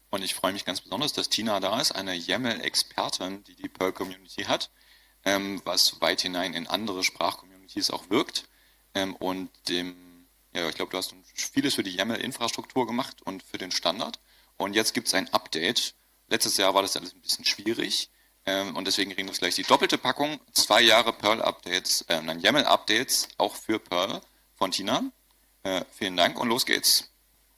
Und ich freue mich ganz besonders, dass Tina da ist, eine YAML-Expertin, die die Perl-Community hat, was weit hinein in andere Sprachcommunities auch wirkt. Ja, ich glaube, du hast vieles für die YAML-Infrastruktur gemacht und für den Standard. Und jetzt gibt es ein Update. Letztes Jahr war das alles ein bisschen schwierig. Und deswegen kriegen wir jetzt gleich die doppelte Packung. 2 Jahre Perl-Updates, YAML-Updates, auch für Perl von Tina. Vielen Dank und los geht's.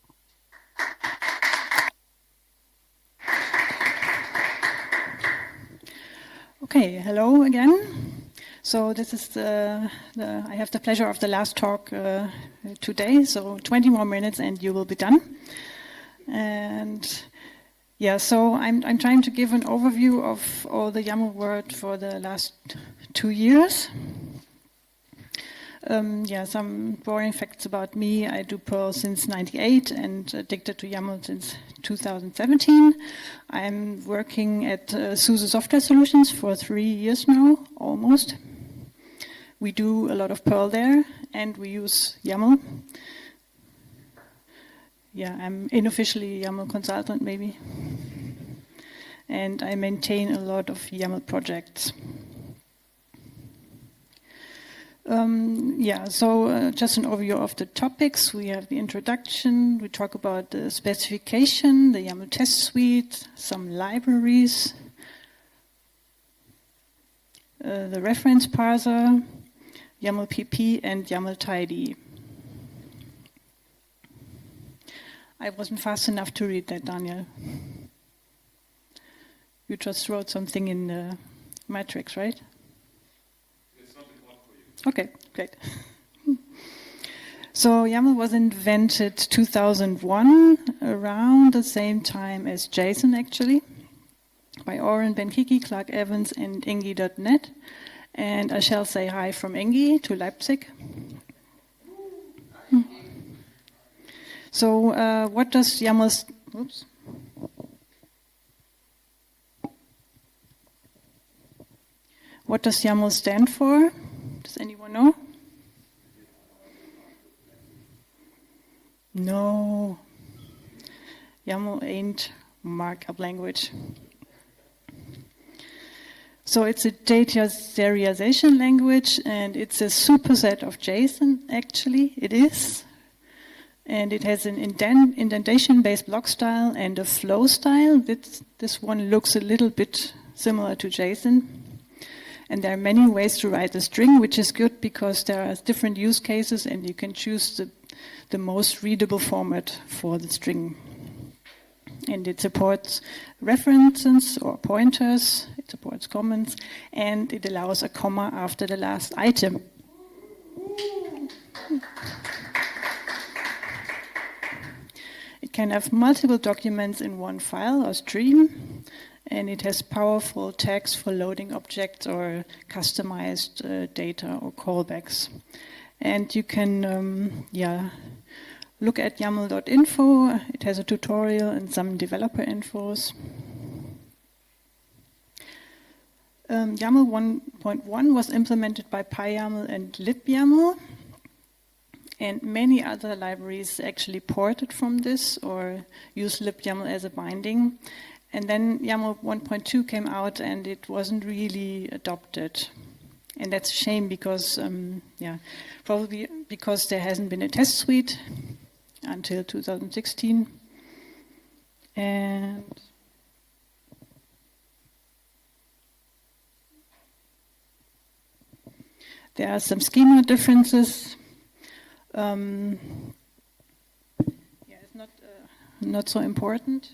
Okay, hello again. So this is I have the pleasure of the last talk today. So 20 more minutes and you will be done. And yeah, so I'm trying to give an overview of all the YAML world for the last 2 years. Some boring facts about me. I do Perl since '98 and addicted to YAML since 2017. I'm working at SUSE Software Solutions for 3 years now, almost. We do a lot of Perl there, and we use YAML. Yeah, I'm unofficially a YAML consultant, maybe. And I maintain a lot of YAML projects. Just an overview of the topics. We have the introduction, we talk about the specification, the YAML test suite, some libraries, the reference parser, YAML PP, and YAML tidy. I wasn't fast enough to read that, Daniel. You just wrote something in the matrix, right? Okay, great. So YAML was invented 2001, around the same time as JSON actually, by Oren Ben-Kiki, Clark Evans, and Engie.net. And I shall say hi from Engie to Leipzig. So what does YAML... Oops. What does YAML stand for? Does anyone know? No. YAML ain't markup language. So it's a data serialization language, and it's a superset of JSON, actually. It is. And it has an indentation-based block style and a flow style. This one looks a little bit similar to JSON. And there are many ways to write a string, which is good because there are different use cases and you can choose the most readable format for the string. And it supports references or pointers, it supports comments, and it allows a comma after the last item. It can have multiple documents in one file or stream. And it has powerful tags for loading objects or customized data or callbacks. And you can look at YAML.info. It has a tutorial and some developer infos. YAML 1.1 was implemented by PyYAML and libyaml. And many other libraries actually ported from this or use libyaml as a binding. And then YAML 1.2 came out and it wasn't really adopted. And that's a shame because, probably because there hasn't been a test suite until 2016. And there are some schema differences. It's not so important.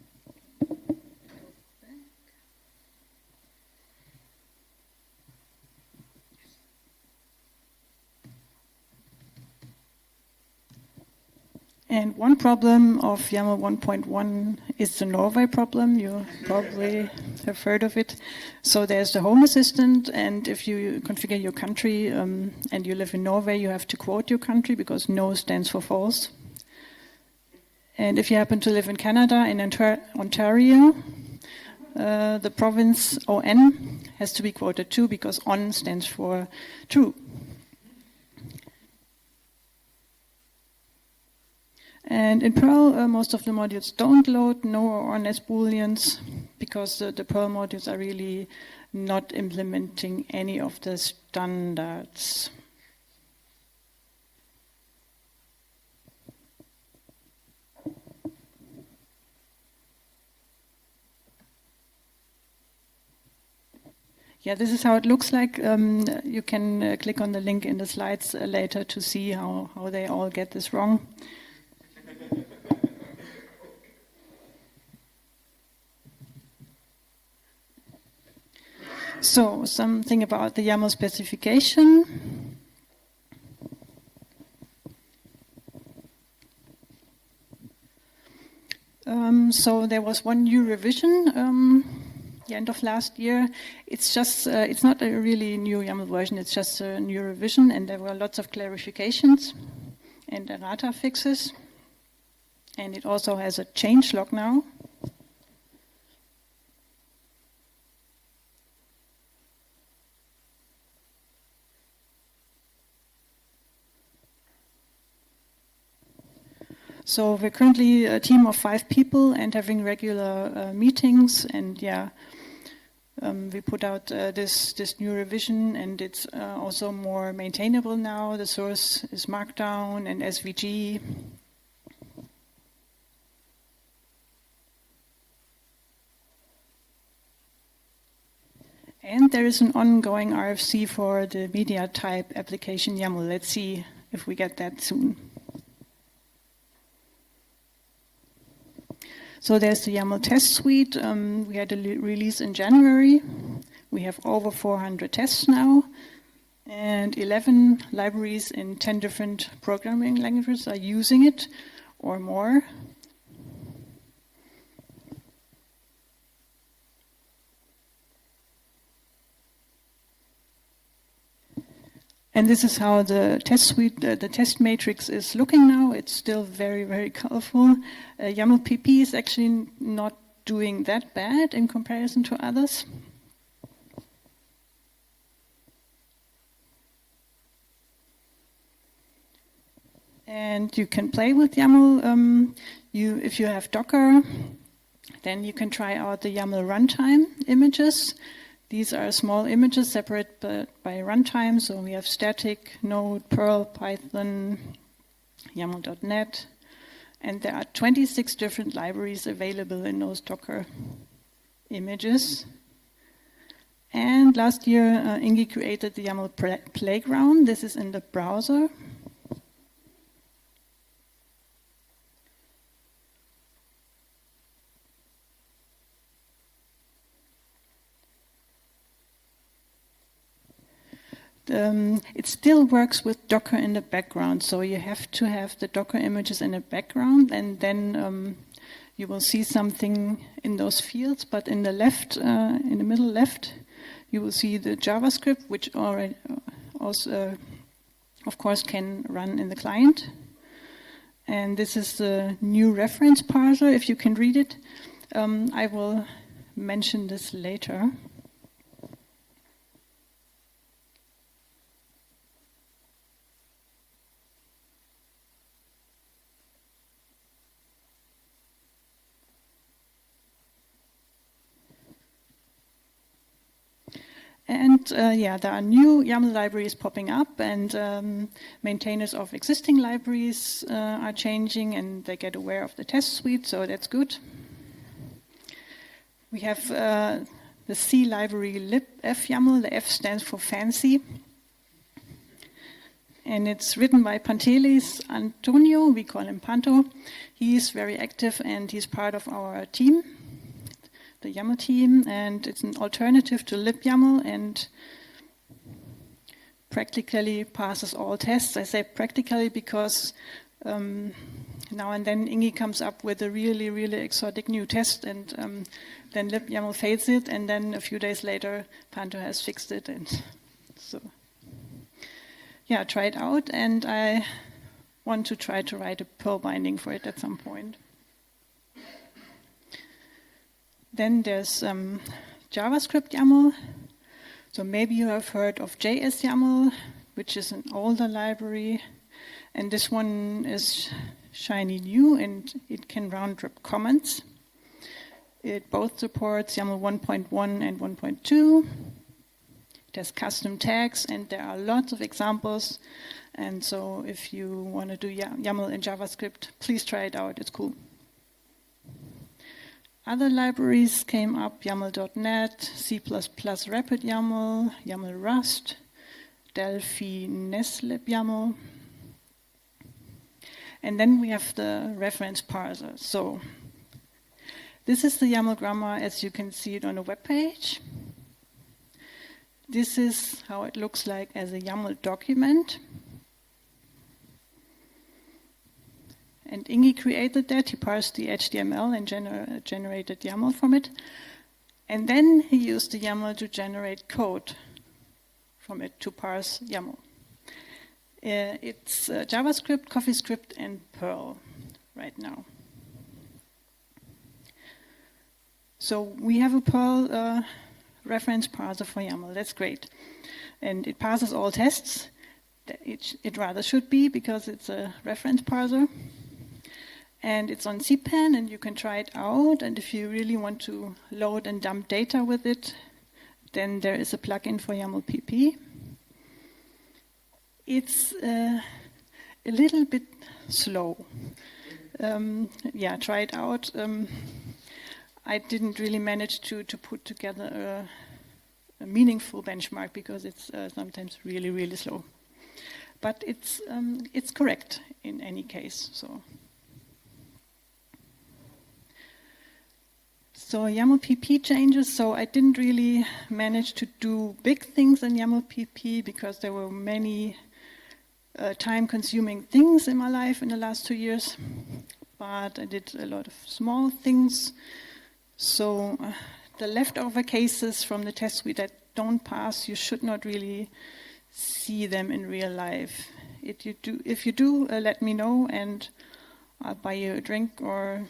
And one problem of YAML 1.1 is the Norway problem. You probably have heard of it. So there's the Home Assistant, and if you configure your country and you live in Norway, you have to quote your country because no stands for false. And if you happen to live in Canada, in Ontario, the province ON has to be quoted too because ON stands for true. And in Perl, most of the modules don't load no or less booleans because the Perl modules are really not implementing any of the standards. Yeah, this is how it looks like. You can click on the link in the slides later to see how they all get this wrong. So, something about the YAML specification. So there was one new revision the end of last year. It's just, it's not a really new YAML version, it's just a new revision, and there were lots of clarifications and errata fixes. And it also has a change log now. So we're currently a team of 5 people and having regular meetings, and we put out this new revision, and it's also more maintainable now. The source is Markdown and SVG. And there is an ongoing RFC for the media type application YAML. Let's see if we get that soon. So there's the YAML test suite. We had a release in January. We have over 400 tests now, and 11 libraries in 10 different programming languages are using it or more. And this is how the test suite, the test matrix is looking now. It's still very, very colorful. YAML PP is actually not doing that bad in comparison to others. And you can play with YAML. If you have Docker, then you can try out the YAML runtime images. These are small images separated by runtime. So we have static, Node, Perl, Python, YAML.NET. And there are 26 different libraries available in those Docker images. And last year, Ingi created the YAML playground. This is in the browser. It still works with Docker in the background, so you have to have the Docker images in the background, and then you will see something in those fields. But in the left, in the middle left, you will see the JavaScript, which already also, of course, can run in the client. And this is the new reference parser, if you can read it. I will mention this later. And there are new YAML libraries popping up, and maintainers of existing libraries are changing, and they get aware of the test suite, so that's good. We have the C library libf-YAML. The F stands for fancy. And it's written by Pantelis Antonio. We call him Panto. He is very active, and he's part of our team, the YAML team, and it's an alternative to libyaml and practically passes all tests. I say practically because now and then Ingi comes up with a really, really exotic new test, and then libyaml fails it, and then a few days later Panto has fixed it. And so, yeah, try it out, and I want to try to write a Perl binding for it at some point. Then there's JavaScript YAML. So maybe you have heard of JS YAML, which is an older library. And this one is shiny new, and it can round-trip comments. It both supports YAML 1.1 and 1.2. It has custom tags, and there are lots of examples. And so if you want to do YAML in JavaScript, please try it out. It's cool. Other libraries came up: YAML.NET, C++ Rapid YAML, YAML Rust, Delphi Neslib YAML. And then we have the reference parser. So this is the YAML grammar as you can see it on the web page. This is how it looks like as a YAML document. And Ingi created that. He parsed the HTML and generated YAML from it. And then he used the YAML to generate code from it to parse YAML. It's JavaScript, CoffeeScript, and Perl right now. So we have a Perl reference parser for YAML. That's great. And it passes all tests. It rather should be, because it's a reference parser. And it's on CPAN, and you can try it out. And if you really want to load and dump data with it, then there is a plugin for YAML PP. It's a little bit slow. Try it out. I didn't really manage to put together a meaningful benchmark, because it's sometimes really, really slow. But it's correct in any case. So YAML PP changes. So I didn't really manage to do big things in YAML PP, because there were many time-consuming things in my life in the last 2 years. But I did a lot of small things. So the leftover cases from the test suite that don't pass, you should not really see them in real life. If you do, let me know, and I'll buy you a drink. Or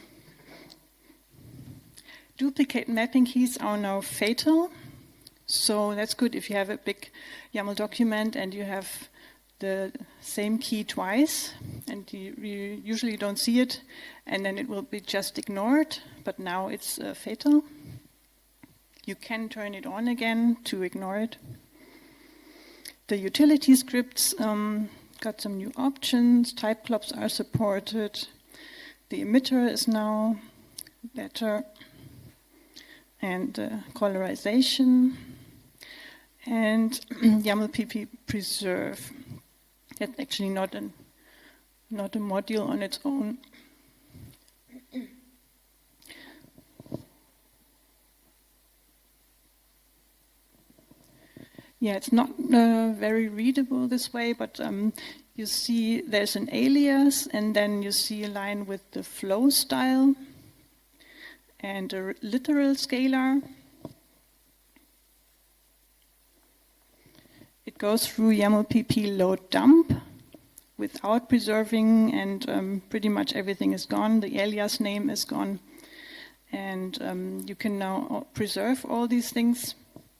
duplicate mapping keys are now fatal. So that's good if you have a big YAML document and you have the same key twice, and you usually don't see it, and then it will be just ignored, but now it's fatal. You can turn it on again to ignore it. The utility scripts got some new options. Type clubs are supported. The emitter is now better. And colorization. And YAML PP preserve. That's actually not a module on its own. Yeah, it's not very readable this way, but you see there's an alias, and then you see a line with the flow style and a literal scalar. It goes through YAML PP load dump without preserving, and pretty much everything is gone. The alias name is gone. And you can now preserve all these things.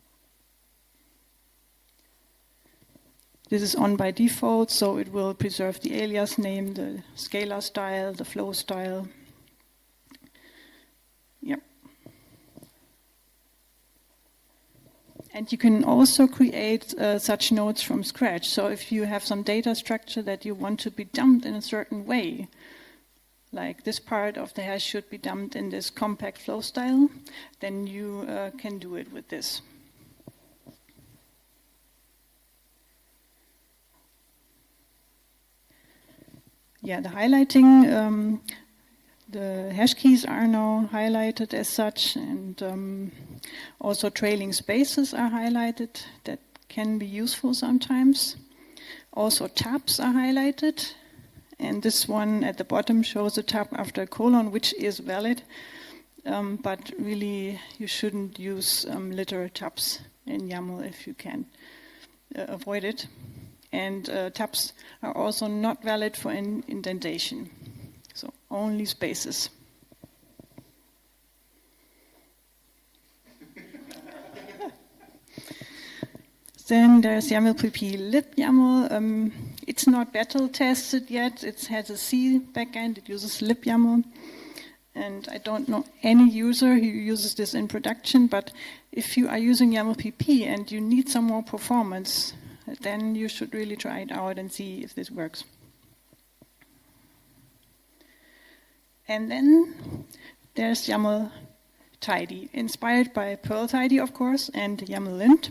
This is on by default, so it will preserve the alias name, the scalar style, the flow style. Yep. And you can also create such nodes from scratch. So if you have some data structure that you want to be dumped in a certain way, like this part of the hash should be dumped in this compact flow style, then you can do it with this. Yeah, the highlighting, the hash keys are now highlighted as such, and also trailing spaces are highlighted. That can be useful sometimes. Also tabs are highlighted, and this one at the bottom shows a tab after a colon, which is valid, but really you shouldn't use literal tabs in YAML if you can avoid it. And tabs are also not valid for indentation, so only spaces. Then there's YAML PP lib YAML. It's not battle tested yet. It has a C backend. It uses libyaml. And I don't know any user who uses this in production, but if you are using YAML PP and you need some more performance, then you should really try it out and see if this works. And then there's YAML tidy, inspired by Perl tidy, of course, and YAML lint.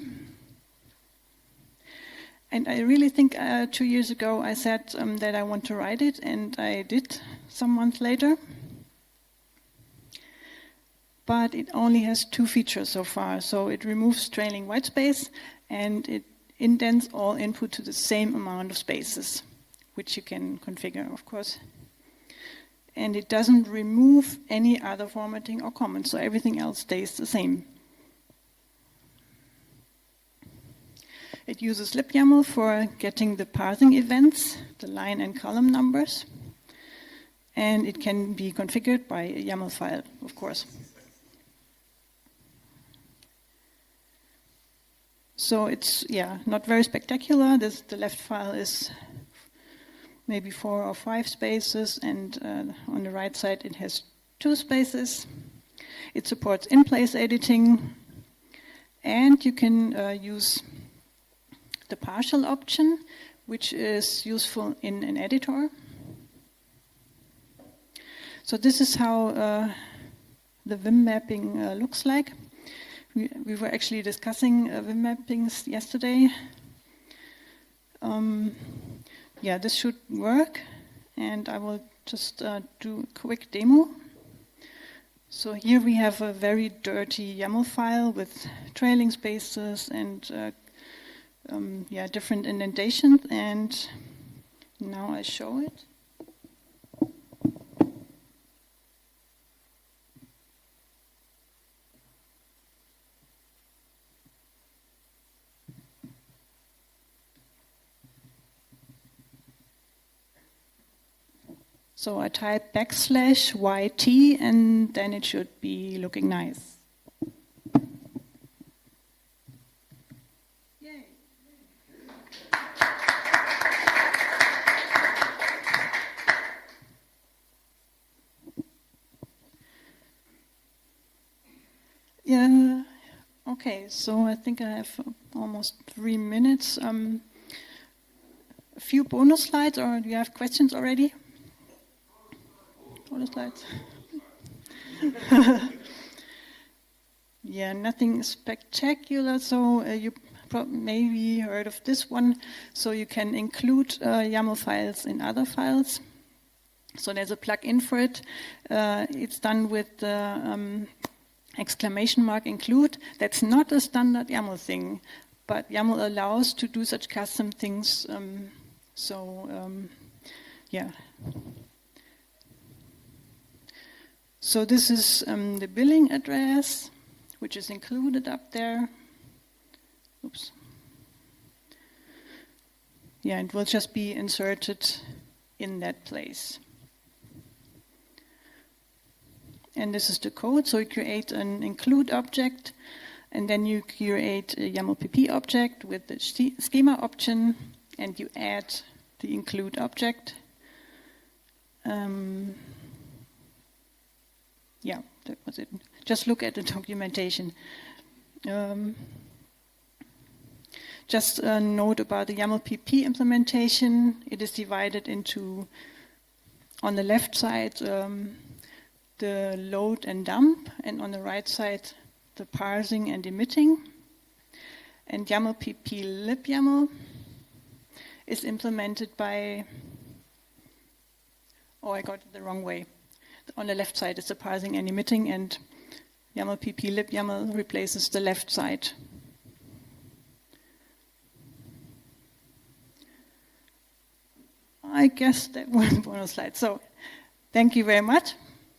And I really think 2 years ago I said that I want to write it, and I did some months later. But it only has 2 features so far. So it removes trailing whitespace, and it indents all input to the same amount of spaces, which you can configure, of course. And it doesn't remove any other formatting or comments, so everything else stays the same. It uses libyaml for getting the parsing events, the line and column numbers, and it can be configured by a YAML file, of course. So it's, not very spectacular. The left file is maybe 4 or 5 spaces, and on the right side it has 2 spaces. It supports in-place editing, and you can use the partial option, which is useful in an editor. So this is how the Vim mapping looks like. We were actually discussing Vim mappings yesterday. This should work, and I will just do a quick demo. So here we have a very dirty YAML file with trailing spaces and different indentations, and now I show it. So I type \YT, and then it should be looking nice. Yay. Yeah. Okay, so I think I have almost 3 minutes. A few bonus slides, or do you have questions already? Bonus slides. Nothing spectacular. So you maybe heard of this one. So you can include YAML files in other files. So there's a plugin for it. It's done with the exclamation mark include. That's not a standard YAML thing, but YAML allows to do such custom things. So this is the billing address, which is included up there. Oops. It will just be inserted in that place. And this is the code. So you create an include object, and then you create a YAML PP object with the schema option, and you add the include object. That was it. Just look at the documentation. Just a note about the YAML PP implementation. It is divided into, on the left side, the load and dump, and on the right side, the parsing and emitting. And YAML PP libyaml is implemented by, I got it the wrong way. On the left side is the parsing and emitting, and YAML PP libyaml replaces the left side. I guess that was one bonus slide. So thank you very much.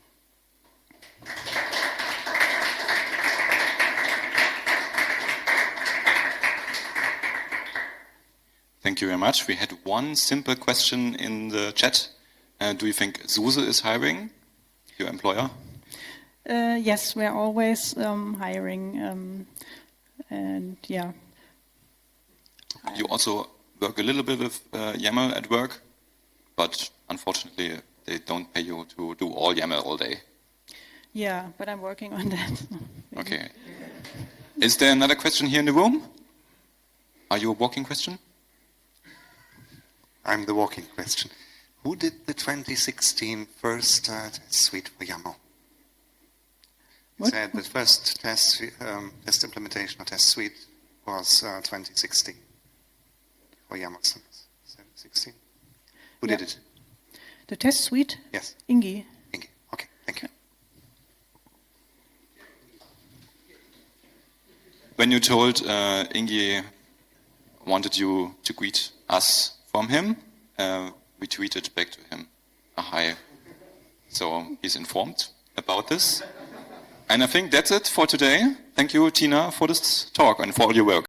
Thank you very much. We had one simple question in the chat. Do you think SUSE is hiring, your employer? Yes, we're always hiring, You also work a little bit with YAML at work, but unfortunately they don't pay you to do all YAML all day. Yeah, but I'm working on that. Okay. Is there another question here in the room? Are you a walking question? I'm the walking question. Who did the 2016 first test suite for YAML? You What? said the first test implementation or test suite was 2016 for YAML. 2016. Who did Yeah. it? The test suite? Yes. Ingi. Inge. Okay, thank you. When you told Ingi wanted you to greet us from him, we tweeted back to him a hi. So he's informed about this. And I think that's it for today. Thank you, Tina, for this talk and for all your work.